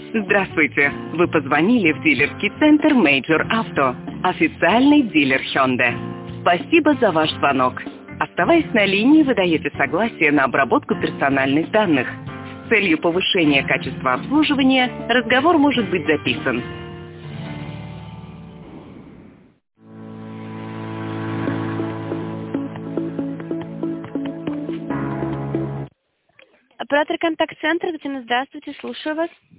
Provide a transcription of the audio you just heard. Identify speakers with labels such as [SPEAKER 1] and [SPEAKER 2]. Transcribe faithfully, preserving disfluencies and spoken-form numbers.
[SPEAKER 1] Здравствуйте! Вы позвонили в дилерский центр Major Auto, официальный дилер Hyundai. Спасибо за ваш звонок. Оставаясь на линии, вы даете согласие на обработку персональных данных. С целью повышения качества обслуживания разговор может быть записан.
[SPEAKER 2] Оператор контакт-центра, Татьяна, здравствуйте, слушаю вас.